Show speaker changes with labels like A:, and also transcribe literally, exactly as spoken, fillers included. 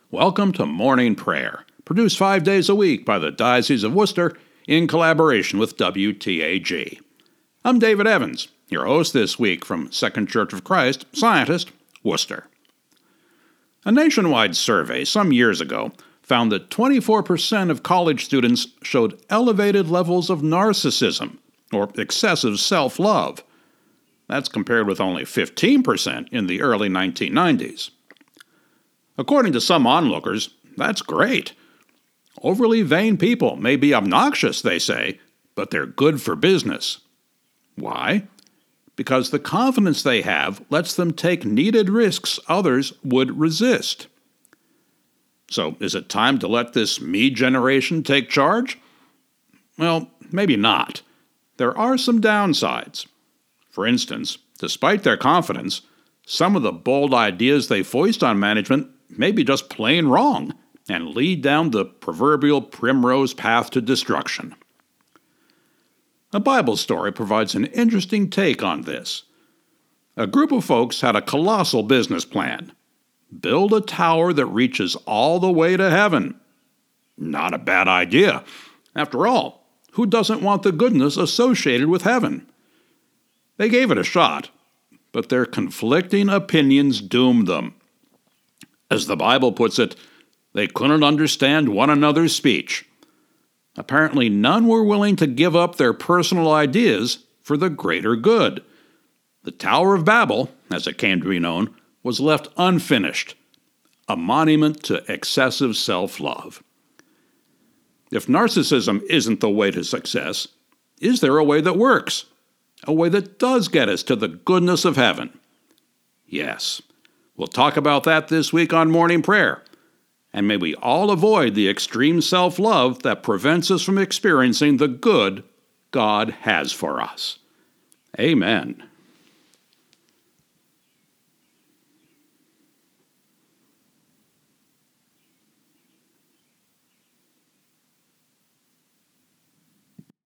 A: Welcome to Morning Prayer, produced five days a week by the Diocese of Worcester in collaboration with W T A G. I'm David Evans, your host this week from Second Church of Christ, Scientist, Worcester. A nationwide survey some years ago found that twenty-four percent of college students showed elevated levels of narcissism, or excessive self-love. That's compared with only fifteen percent in the early nineteen nineties. According to some onlookers, that's great. Overly vain people may be obnoxious, they say, but they're good for business. Why? Because the confidence they have lets them take needed risks others would resist. So, is it time to let this me generation take charge? Well, maybe not. There are some downsides. For instance, despite their confidence, some of the bold ideas they foist on management may be just plain wrong and lead down the proverbial primrose path to destruction. A Bible story provides an interesting take on this. A group of folks had a colossal business plan. Build a tower that reaches all the way to heaven. Not a bad idea. After all, who doesn't want the goodness associated with heaven? They gave it a shot, but their conflicting opinions doomed them. As the Bible puts it, they couldn't understand one another's speech. Apparently, none were willing to give up their personal ideas for the greater good. The Tower of Babel, as it came to be known, was left unfinished, a monument to excessive self-love. If narcissism isn't the way to success, is there a way that works? A way that does get us to the goodness of heaven? Yes. We'll talk about that this week on Morning Prayer. And may we all avoid the extreme self-love that prevents us from experiencing the good God has for us. Amen.